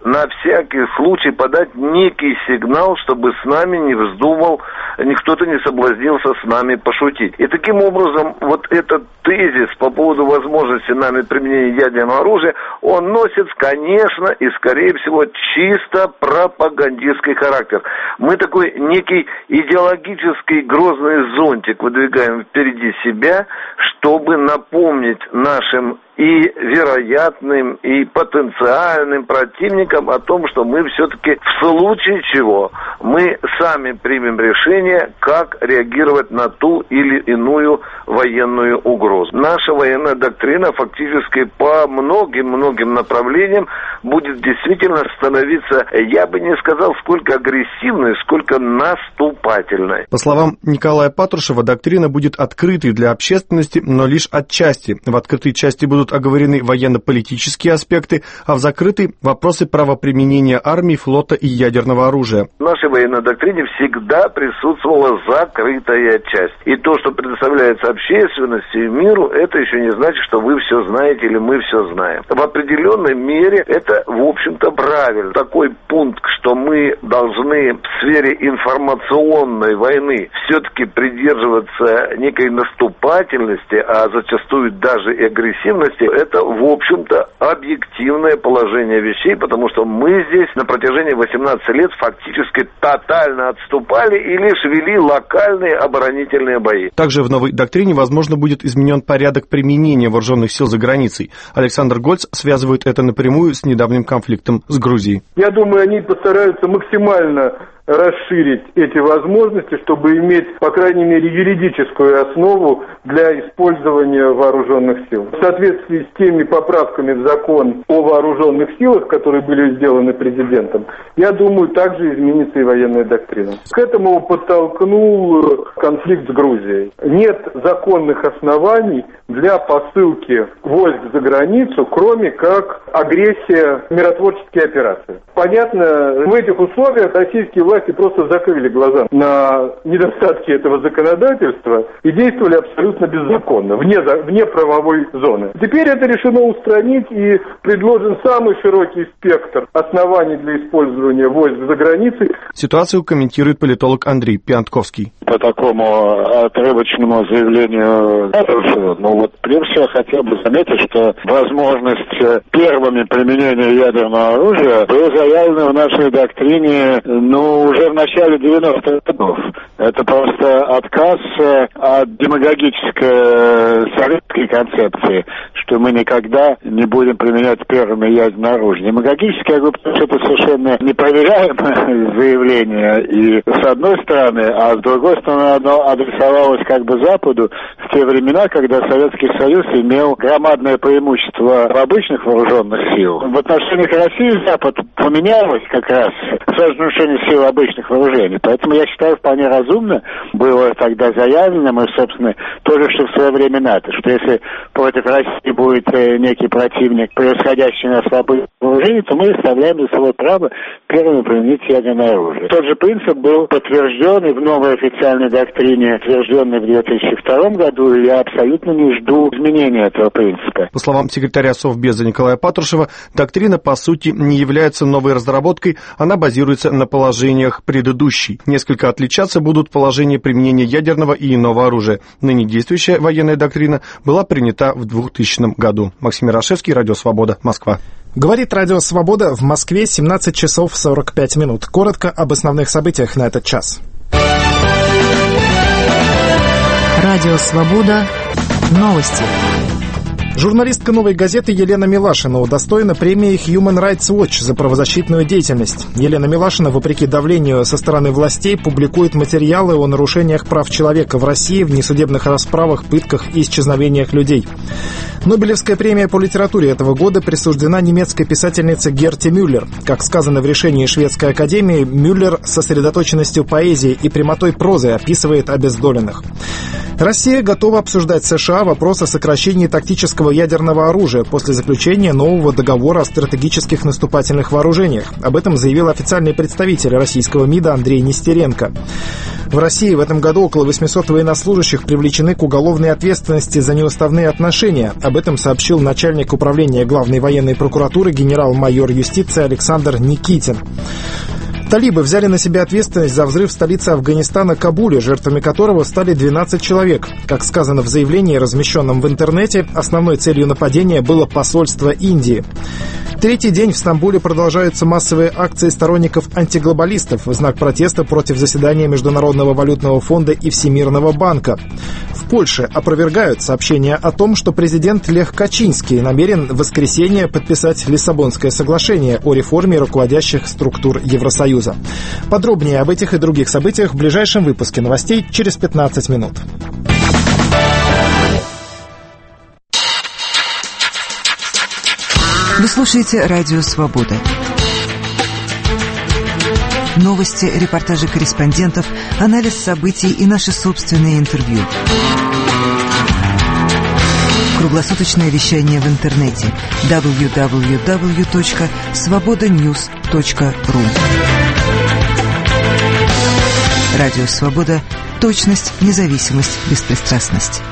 на всякий случай подать некий сигнал, чтобы с нами не вздумал, никто-то не соблазнился с нами пошутить. И таким образом, вот этот тезис по поводу возможности нами применения ядерного оружия, он носит, конечно, и, скорее всего, чисто пропагандистский характер. Мы такой некий идеологический грозный зонтик выдвигаем впереди себя, чтобы напомнить нашим и вероятным, и потенциальным противникам о том, что мы все-таки в случае чего мы сами примем решение, как реагировать на ту или иную военную угрозу. Наша военная доктрина фактически по многим-многим направлениям будет действительно становиться, я бы не сказал, сколько агрессивной, сколько наступательной. По словам Николая Патрушева, доктрина будет открытой для общественности, но лишь отчасти. В открытой части будут оговорены военно-политические аспекты, а в закрытой – вопросы правоприменения армии, флота и ядерного оружия. В нашей военной доктрине всегда присутствовала закрытая часть. И то, что предоставляется общественности и миру, это еще не значит, что вы все знаете или мы все знаем. В определенной мере это, в общем-то, правильно. Такой пункт, что мы должны в сфере информационной войны все-таки придерживаться некой наступательности, а зачастую даже и агрессивности, это, в общем-то, объективное положение вещей, потому что мы здесь на протяжении восемнадцати лет фактически тотально отступали и лишь вели локальные оборонительные бои. Также в новой доктрине, возможно, будет изменен порядок применения вооруженных сил за границей. Александр Гольц связывает это напрямую с недавним конфликтом с Грузией. Я думаю, они постараются максимально расширить эти возможности, чтобы иметь, по крайней мере, юридическую основу для использования вооруженных сил. В соответствии с теми поправками в закон о вооруженных силах, которые были сделаны президентом, я думаю, также изменится и военная доктрина. К этому подтолкнул конфликт с Грузией. Нет законных оснований для посылки войск за границу, кроме как агрессия, миротворческие операции. Понятно, в этих условиях российские власти просто закрыли глаза на недостатки этого законодательства и действовали абсолютно беззаконно, вне, вне правовой зоны. Теперь это решено устранить и предложен самый широкий спектр оснований для использования войск за границей. Ситуацию комментирует политолог Андрей Пиантковский. По такому отрывочному заявлению, ну вот прежде всего хотел бы заметить, что возможность первыми применения ядерного оружия была заявлена в нашей доктрине, ну, уже в начале девяностых годов. Это просто отказ от демагогической советской концепции, что мы никогда не будем применять первыми ядерное оружие. Демагогически, я говорю, потому что это совершенно непроверяемое заявление, и с одной стороны, а с другой стороны, оно адресовалось как бы Западу в те времена, когда Советский Союз имел громадное преимущество в обычных вооруженных сил. В отношении к России Запад поменялось как раз в соотношении сил обычных вооружений. Поэтому я считаю, вполне разумно было тогда заявлено, и, собственно, тоже, что в свое время НАТО, что если против России будет некий противник, превосходящий нас в обычных вооружениях, то мы оставляем за собой право первыми применить ядерное оружие. Тот же принцип был подтвержден и в новой официальной доктрине, утвержденной в две тысячи втором году, и я абсолютно не жду изменения этого принципа. По словам секретаря Совбеза Николая Патрушева, доктрина, по сути, не является новой разработкой, она базируется на положениях предыдущей. Несколько отличаться будут положения применения ядерного и иного оружия. Ныне действующая военная доктрина была принята в двухтысячном году. Максим Ярошевский, Радио Свобода, Москва. Говорит Радио Свобода, в Москве семнадцать часов сорок пять минут. Коротко об основных событиях на этот час. Радио Свобода. Новости. Журналистка «Новой газеты» Елена Милашина удостоена премии Human Rights Watch за правозащитную деятельность. Елена Милашина, вопреки давлению со стороны властей, публикует материалы о нарушениях прав человека в России, внесудебных расправах, пытках и исчезновениях людей. Нобелевская премия по литературе этого года присуждена немецкой писательнице Герте Мюллер. Как сказано в решении Шведской академии, Мюллер сосредоточенностью поэзии и прямотой прозы описывает обездоленных. Россия готова обсуждать с США вопрос о сокращении тактического ядерного оружия после заключения нового договора о стратегических наступательных вооружениях. Об этом заявил официальный представитель российского МИДа Андрей Нестеренко. В России в этом году около восемьсот военнослужащих привлечены к уголовной ответственности за неуставные отношения. Об этом сообщил начальник управления Главной военной прокуратуры генерал-майор юстиции Александр Никитин. Талибы взяли на себя ответственность за взрыв столицы Афганистана Кабуле, жертвами которого стали двенадцать человек. Как сказано в заявлении, размещенном в интернете, основной целью нападения было посольство Индии. Третий день в Стамбуле продолжаются массовые акции сторонников антиглобалистов в знак протеста против заседания Международного валютного фонда и Всемирного банка. В Польше опровергают сообщения о том, что президент Лех Качинский намерен в воскресенье подписать Лиссабонское соглашение о реформе руководящих структур Евросоюза. Подробнее об этих и других событиях в ближайшем выпуске новостей через пятнадцать минут. Вы слушаете «Радио Свобода». Новости, репортажи корреспондентов, анализ событий и наши собственные интервью. Круглосуточное вещание в интернете дабл ю дабл ю дабл ю точка свобода ньюс точка ру. Радио Свобода. Точность, независимость, беспристрастность.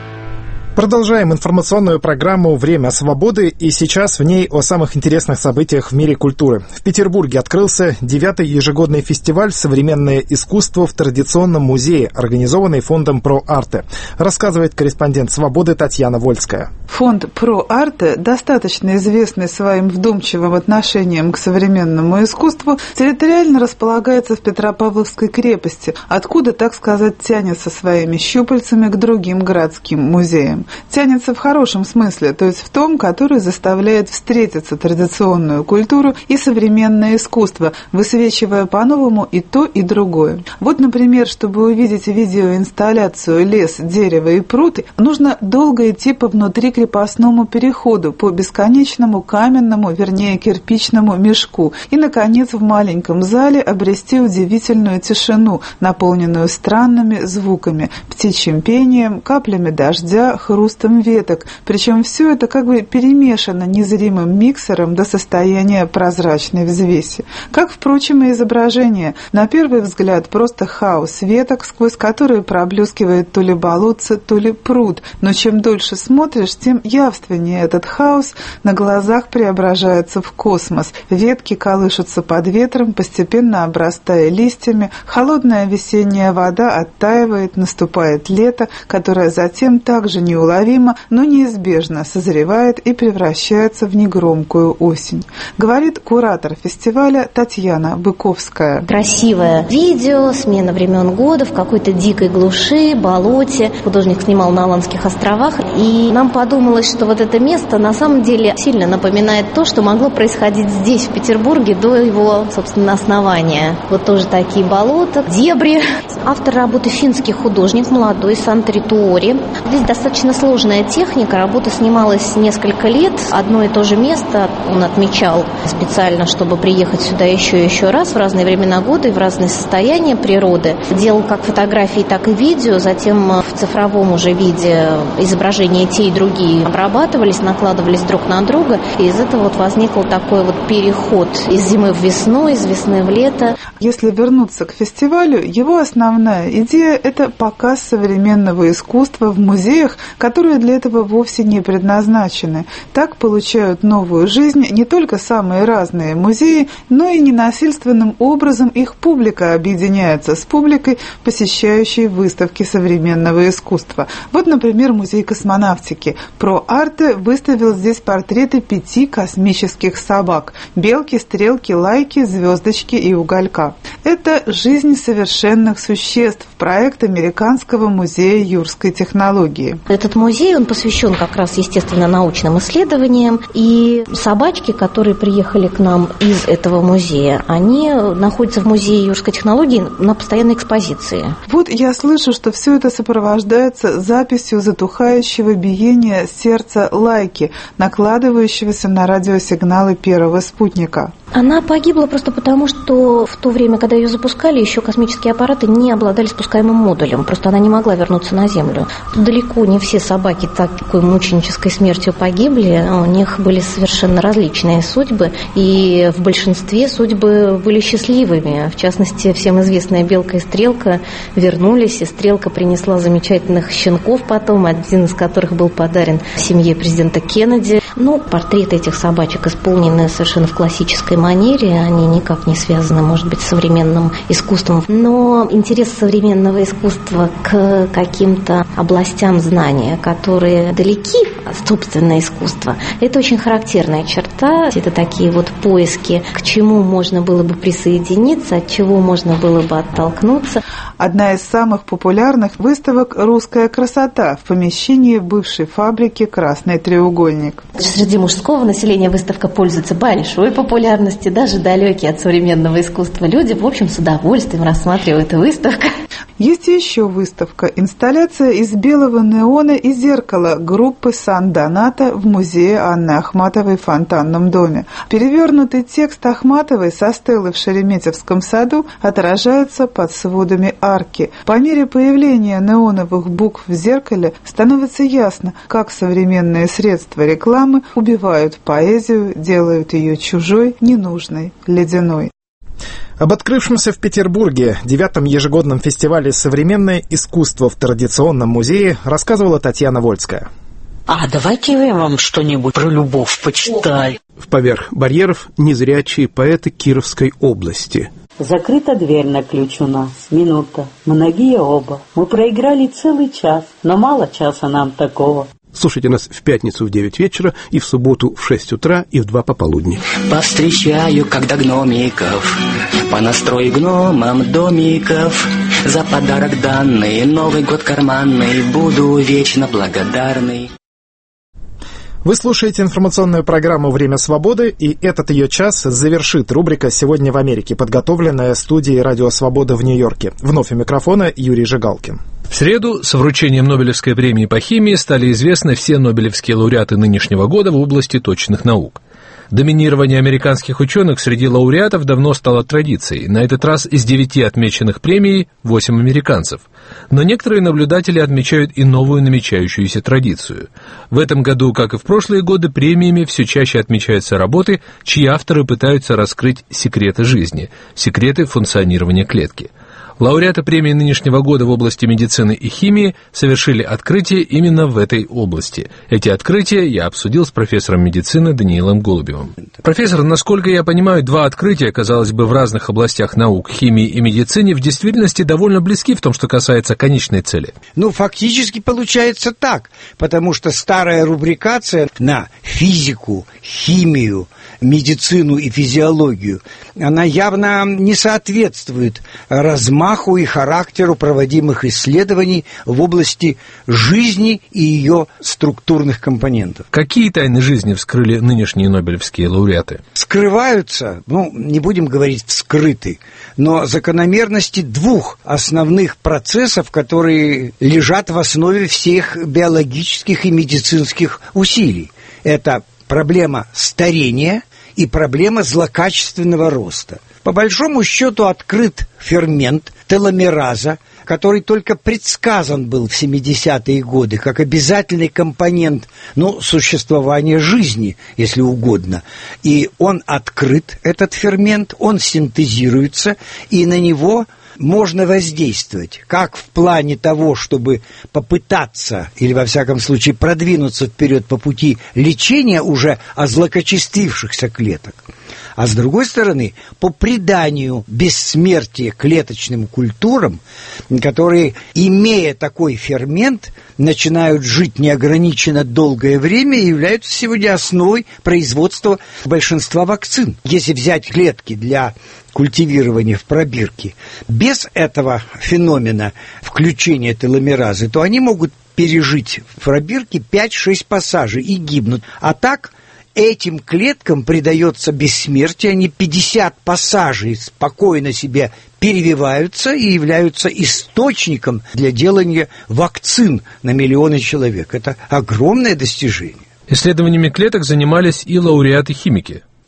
Продолжаем информационную программу «Время свободы», и сейчас в ней о самых интересных событиях в мире культуры. В Петербурге открылся девятый ежегодный фестиваль «Современное искусство» в традиционном музее, организованный фондом «Про Арте». Рассказывает корреспондент «Свободы» Татьяна Вольская. Фонд «Про Арте», достаточно известный своим вдумчивым отношением к современному искусству, территориально располагается в Петропавловской крепости, откуда, так сказать, тянется своими щупальцами к другим городским музеям. Тянется в хорошем смысле, то есть в том, который заставляет встретиться традиционную культуру и современное искусство, высвечивая по-новому и то, и другое. Вот, например, чтобы увидеть видеоинсталляцию «Лес, дерево и пруд», нужно долго идти по внутри крепостному переходу, по бесконечному каменному, вернее кирпичному мешку, и, наконец, в маленьком зале обрести удивительную тишину, наполненную странными звуками, птичьим пением, каплями дождя, хрустом веток, причем все это как бы перемешано незримым миксером до состояния прозрачной взвеси. Как, впрочем, и изображение. На первый взгляд просто хаос веток, сквозь которые проблескивает то ли болотце, то ли пруд, но чем дольше смотришь, тем явственнее этот хаос на глазах преображается в космос. Ветки колышутся под ветром, постепенно обрастая листьями, холодная весенняя вода оттаивает, наступает лето, которое затем также неуловимо, но неизбежно созревает и превращается в негромкую осень. Говорит куратор фестиваля Татьяна Быковская. Красивое видео, смена времен года в какой-то дикой глуши, болоте. Художник снимал на Аланских островах, и нам подумалось, что вот это место на самом деле сильно напоминает то, что могло происходить здесь, в Петербурге, до его, собственно, основания. Вот тоже такие болота, дебри. Автор работы финский художник, молодой, Сантри Туори. Здесь достаточно сложная техника, работа снималась несколько лет, одно и то же место он отмечал специально, чтобы приехать сюда еще и еще раз в разные времена года и в разные состояния природы. Делал как фотографии, так и видео, затем в цифровом уже виде изображения те и другие обрабатывались, накладывались друг на друга, и из этого вот возникл такой вот переход из зимы в весну, из весны в лето. Если вернуться к фестивалю, его основная идея – это показ современного искусства в музеях, которые для этого вовсе не предназначены. Так получают новую жизнь не только самые разные музеи, но и ненасильственным образом их публика объединяется с публикой, посещающей выставки современного искусства. Вот, например, музей космонавтики. Про Арте выставил здесь портреты пяти космических собак – белки, стрелки, лайки, звездочки и уголька. Это «Жизнь совершенных существ», проект Американского музея юрской технологии. Этот музей, он посвящен как раз, естественно, научным исследованиям, и собачки, которые приехали к нам из этого музея, они находятся в музее юрской технологии на постоянной экспозиции. Вот я слышу, что все это сопровождается записью затухающего биения сердца лайки, накладывающегося на радиосигналы первого спутника. Она погибла просто потому, что в то время, когда ее запускали, еще космические аппараты не обладали спускаемым модулем. Просто она не могла вернуться на Землю. Далеко не все собаки такой мученической смертью погибли. У них были совершенно различные судьбы. И в большинстве судьбы были счастливыми. В частности, всем известная белка и стрелка вернулись. И стрелка принесла замечательных щенков потом, один из которых был подарен семье президента Кеннеди. Ну, портреты этих собачек исполнены совершенно в классической манере, они никак не связаны, может быть, с современным искусством. Но интерес современного искусства к каким-то областям знания, которые далеки от собственного искусства, это очень характерная черта. Это такие вот поиски, к чему можно было бы присоединиться, от чего можно было бы оттолкнуться. Одна из самых популярных выставок «Русская красота» в помещении бывшей фабрики «Красный треугольник». Среди мужского населения выставка пользуется большой популярностью. Даже далекие от современного искусства люди, в общем, с удовольствием рассматривают эту выставку. Есть еще выставка. Инсталляция из белого неона и зеркала группы Сан-Доната в музее Анны Ахматовой в Фонтанном доме. Перевернутый текст Ахматовой со стелы в Шереметьевском саду отражается под сводами арки. По мере появления неоновых букв в зеркале становится ясно, как современные средства рекламы убивают поэзию, делают ее чужой, ненужной, ледяной. Об открывшемся в Петербурге девятом ежегодном фестивале «Современное искусство» в традиционном музее рассказывала Татьяна Вольская. А давайте я вам что-нибудь про любовь почитаю. В поверх барьеров незрячие поэты Кировской области. Закрыта дверь на ключ у нас. Минута. Мы ноги оба. Мы проиграли целый час, но мало часа нам такого. Слушайте нас в пятницу в девять вечера и в субботу в шесть утра и в два пополудни. Повстречаю, когда гномиков, понастрою гномам домиков. За подарок данный, Новый год карманный, буду вечно благодарный. Вы слушаете информационную программу «Время свободы», и этот ее час завершит рубрика «Сегодня в Америке», подготовленная студией «Радио Свобода» в Нью-Йорке. Вновь у микрофона Юрий Жигалкин. В среду с вручением Нобелевской премии по химии стали известны все нобелевские лауреаты нынешнего года в области точных наук. Доминирование американских ученых среди лауреатов давно стало традицией. На этот раз из девяти отмеченных премией восемь американцев. Но некоторые наблюдатели отмечают и новую намечающуюся традицию. В этом году, как и в прошлые годы, премиями все чаще отмечаются работы, чьи авторы пытаются раскрыть секреты жизни, секреты функционирования клетки. Лауреаты премии нынешнего года в области медицины и химии совершили открытия именно в этой области. Эти открытия я обсудил с профессором медицины Даниилом Голубевым. Профессор, насколько я понимаю, два открытия, казалось бы, в разных областях наук, химии и медицине, в действительности довольно близки в том, что касается конечной цели. Ну, фактически получается так, потому что старая рубрикация на физику, химию, медицину и физиологию, она явно не соответствует размаху и характеру проводимых исследований в области жизни и ее структурных компонентов. Какие тайны жизни вскрыли нынешние нобелевские лауреаты? Скрываются, ну, не будем говорить вскрыты, но закономерности двух основных процессов, которые лежат в основе всех биологических и медицинских усилий. Это проблема старения и проблема злокачественного роста. По большому счету открыт фермент теломераза, который только предсказан был в семидесятые годы как обязательный компонент, ну, существования жизни, если угодно. И он открыт, этот фермент, он синтезируется, и на него можно воздействовать, как в плане того, чтобы попытаться, или во всяком случае продвинуться вперед по пути лечения уже озлокочестившихся клеток, а с другой стороны, по приданию бессмертия клеточным культурам, которые, имея такой фермент, начинают жить неограниченно долгое время и являются сегодня основой производства большинства вакцин. Если взять клетки для культивирования в пробирке, без этого феномена включения теломеразы, то они могут пережить в пробирке пять-шесть пассажей и гибнут. А так этим клеткам придается бессмертие, они пятьдесят пассажей спокойно себе перевиваются и являются источником для делания вакцин на миллионы человек. Это огромное достижение. Исследованиями клеток занимались и лауреаты-химики.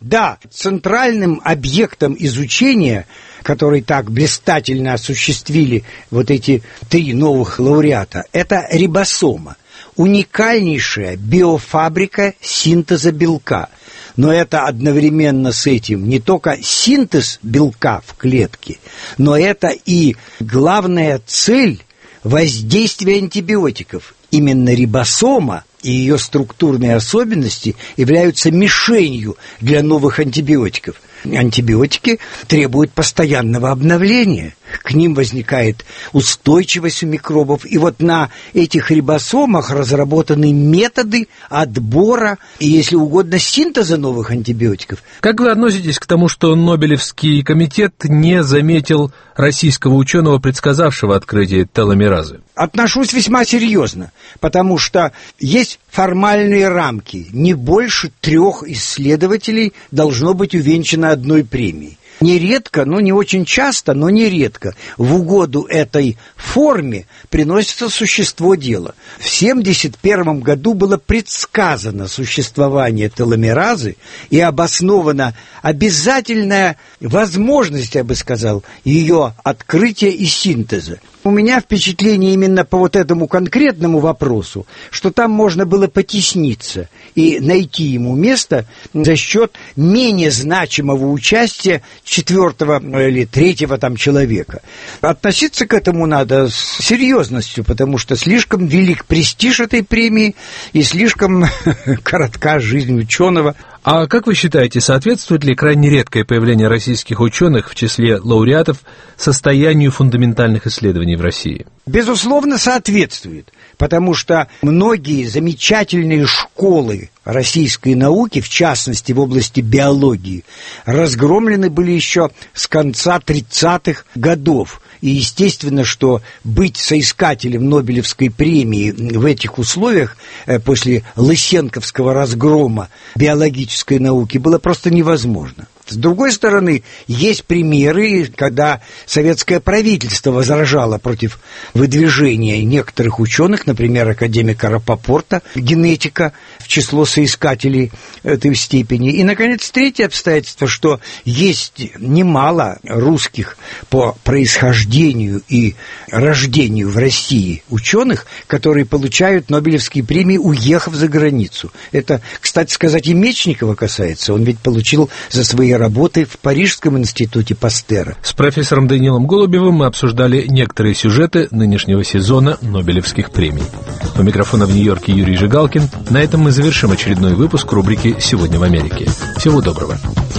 Да, центральным объектом изучения, который так блистательно осуществили вот эти три новых лауреата, это рибосома. Уникальнейшая биофабрика синтеза белка. Но это одновременно с этим не только синтез белка в клетке, но это и главная цель воздействия антибиотиков. Именно рибосома и ее структурные особенности являются мишенью для новых антибиотиков. Антибиотики требуют постоянного обновления. К ним возникает устойчивость у микробов. И вот на этих рибосомах разработаны методы отбора и, если угодно, синтеза новых антибиотиков. Как вы относитесь к тому, что Нобелевский комитет не заметил российского ученого, предсказавшего открытие теломеразы? Отношусь весьма серьезно, потому что есть формальные рамки. Не больше трех исследователей должно быть увенчано одной премией. Нередко, ну не очень часто, но нередко в угоду этой форме приносится существо дела. В семьдесят первом году было предсказано существование теломеразы и обоснована обязательная возможность, я бы сказал, ее открытия и синтеза. У меня впечатление именно по вот этому конкретному вопросу, что там можно было потесниться и найти ему место за счет менее значимого участия четвертого или третьего там человека. Относиться к этому надо с серьезностью, потому что слишком велик престиж этой премии и слишком коротка жизнь ученого. А как вы считаете, соответствует ли крайне редкое появление российских ученых в числе лауреатов состоянию фундаментальных исследований в России? Безусловно, соответствует, потому что многие замечательные школы российской науки, в частности в области биологии, разгромлены были еще с конца тридцатых годов. И естественно, что быть соискателем Нобелевской премии в этих условиях после лысенковского разгрома биологической науки было просто невозможно. С другой стороны, есть примеры, когда советское правительство возражало против выдвижения некоторых ученых, например, академика Рапопорта, генетика, в число соискателей этой степени. И, наконец, третье обстоятельство, что есть немало русских по происхождению и рождению в России ученых, которые получают Нобелевские премии, уехав за границу. Это, кстати сказать, и Мечникова касается. Он ведь получил за свои работы в Парижском институте Пастера. С профессором Даниилом Голубевым мы обсуждали некоторые сюжеты нынешнего сезона Нобелевских премий. У микрофона в Нью-Йорке Юрий Жигалкин. На этом мы завершим очередной выпуск рубрики «Сегодня в Америке». Всего доброго.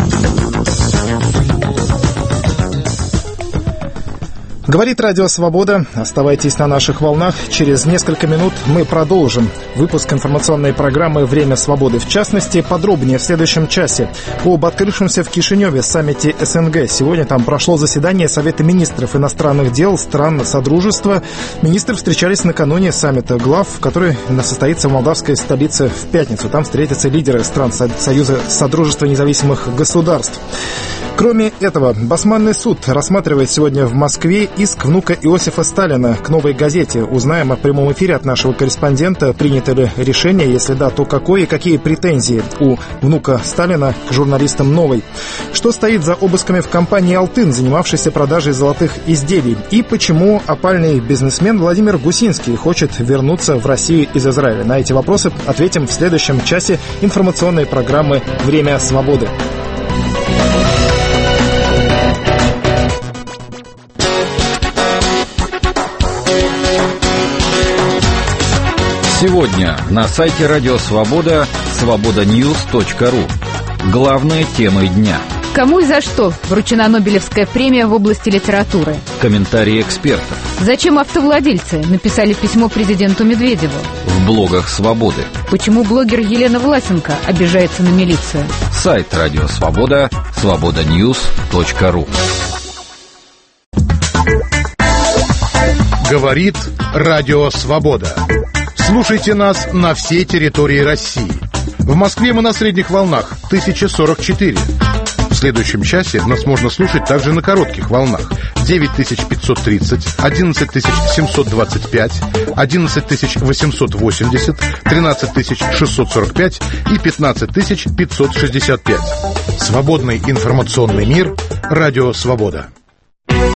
Говорит Радио Свобода. Оставайтесь на наших волнах. Через несколько минут мы продолжим выпуск информационной программы «Время свободы». В частности, подробнее в следующем часе об открывшемся в Кишиневе саммите СНГ. Сегодня там прошло заседание Совета министров иностранных дел стран Содружества. Министры встречались накануне саммита глав, который состоится в молдавской столице в пятницу. Там встретятся лидеры стран Союза Содружества независимых государств. Кроме этого, Басманный суд рассматривает сегодня в Москве иск внука Иосифа Сталина к «Новой газете». Узнаем о прямом эфире от нашего корреспондента, принято ли решение, если да, то какое и какие претензии у внука Сталина к журналистам «Новой». Что стоит за обысками в компании «Алтын», занимавшейся продажей золотых изделий, и почему опальный бизнесмен Владимир Гусинский хочет вернуться в Россию из Израиля. На эти вопросы ответим в следующем часе информационной программы «Время свободы». Сегодня на сайте Радио Свобода свобода ньюс точка ру. Главные темы дня. Кому и за что вручена Нобелевская премия в области литературы? Комментарии экспертов. Зачем автовладельцы написали письмо президенту Медведеву? В блогах Свободы. Почему блогер Елена Власенко обижается на милицию? Сайт Радио Свобода свобода ньюс точка ру. Говорит Радио Свобода. Слушайте нас на всей территории России. В Москве мы на средних волнах тысяча сорок четыре. В следующем часе нас можно слушать также на коротких волнах девять тысяч пятьсот тридцать, одиннадцать тысяч семьсот двадцать пять, одиннадцать тысяч восемьсот восемьдесят, тринадцать тысяч шестьсот сорок пять и пятнадцать тысяч пятьсот шестьдесят пять. Свободный информационный мир. Радио «Свобода».